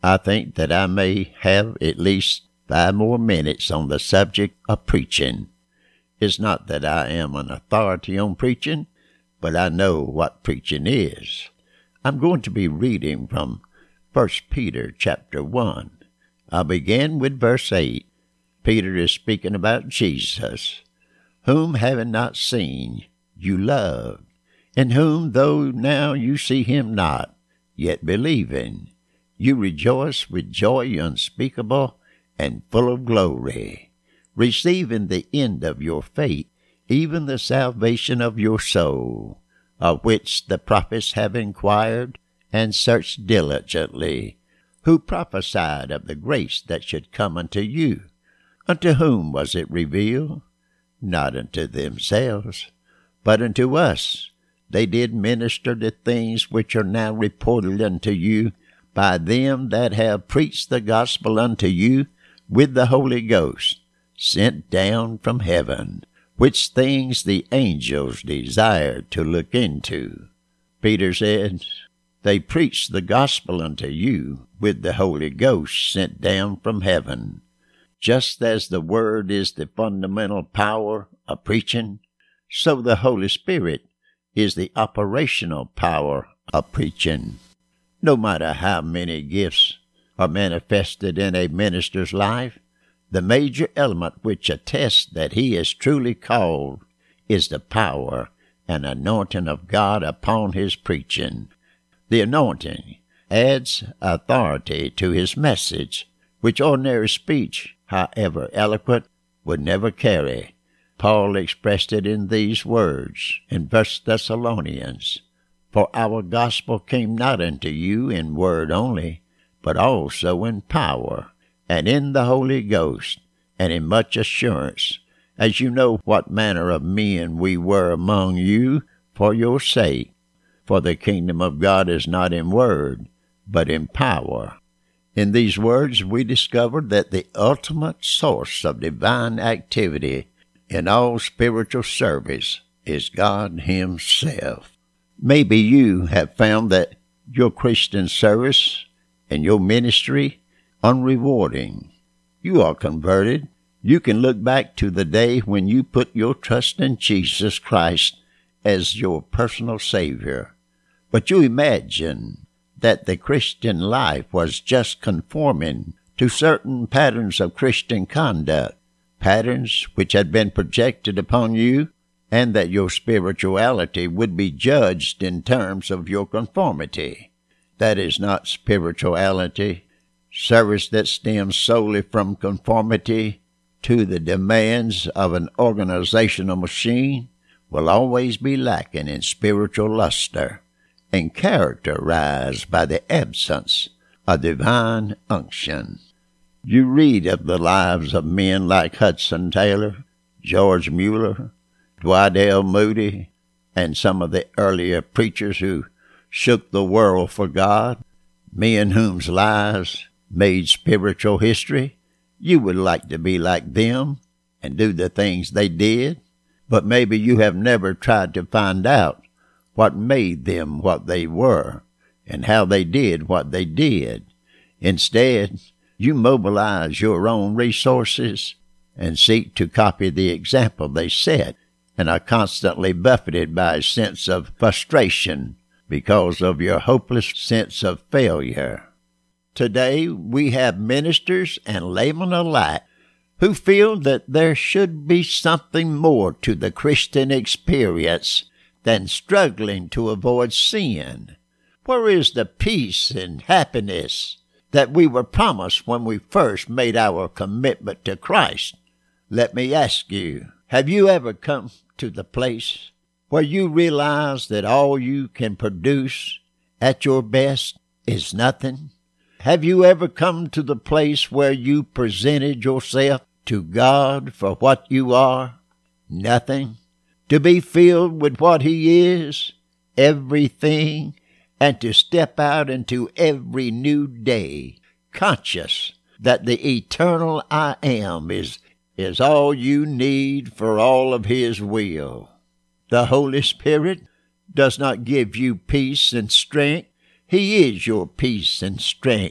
I think that I may have at least 5 more minutes on the subject of preaching. It's not that I am an authority on preaching, but I know what preaching is. I'm going to be reading from 1 Peter chapter 1. I'll begin with verse 8. Peter is speaking about Jesus, whom having not seen, you love, in whom, though now you see him not, yet believing, you rejoice with joy unspeakable and full of glory, receiving the end of your faith, even the salvation of your soul, of which the prophets have inquired and searched diligently, who prophesied of the grace that should come unto you. Unto whom was it revealed? Not unto themselves, but unto us. They did minister the things which are now reported unto you by them that have preached the gospel unto you with the Holy Ghost, sent down from heaven, which things the angels desired to look into. Peter said, they preached the gospel unto you with the Holy Ghost sent down from heaven. Just as the Word is the fundamental power of preaching, so the Holy Spirit is the operational power of preaching. No matter how many gifts are manifested in a minister's life, the major element which attests that he is truly called is the power and anointing of God upon his preaching. The anointing adds authority to his message, which ordinary speech, however eloquent, would never carry. Paul expressed it in these words in 1 Thessalonians, For our gospel came not unto you in word only, but also in power, and in the Holy Ghost, and in much assurance, as you know what manner of men we were among you for your sake. For the kingdom of God is not in word, but in power. In these words we discovered that the ultimate source of divine activity in all spiritual service is God himself. Maybe you have found that your Christian service and your ministry unrewarding. You are converted. You can look back to the day when you put your trust in Jesus Christ as your personal Savior. But you imagine that the Christian life was just conforming to certain patterns of Christian conduct, patterns which had been projected upon you, and that your spirituality would be judged in terms of your conformity. That is not spirituality. Service that stems solely from conformity to the demands of an organizational machine will always be lacking in spiritual luster and characterized by the absence of divine unction. You read of the lives of men like Hudson Taylor, George Mueller, Dwight L. Moody, and some of the earlier preachers who shook the world for God, men whose lives made spiritual history. You would like to be like them and do the things they did, but maybe you have never tried to find out what made them what they were and how they did what they did. Instead, you mobilize your own resources and seek to copy the example they set, and are constantly buffeted by a sense of frustration because of your hopeless sense of failure. Today, we have ministers and laymen alike who feel that there should be something more to the Christian experience than struggling to avoid sin. Where is the peace and happiness that we were promised when we first made our commitment to Christ? Let me ask you, have you ever come to the place where you realize that all you can produce at your best is nothing? Have you ever come to the place where you presented yourself to God for what you are? Nothing. To be filled with what He is, everything, and to step out into every new day, conscious that the eternal I Am is all you need for all of His will. The Holy Spirit does not give you peace and strength. He is your peace and strength.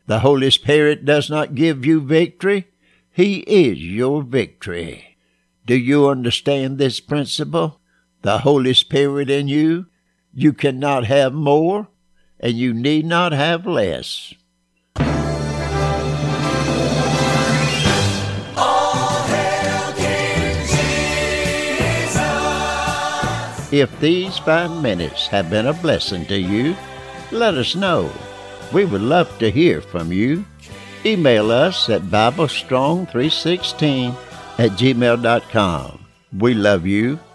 The Holy Spirit does not give you victory. He is your victory. Do you understand this principle? The Holy Spirit in you, you cannot have more, and you need not have less. All hail King Jesus. If these 5 minutes have been a blessing to you, let us know. We would love to hear from you. Email us at BibleStrong316@gmail.com. We love you.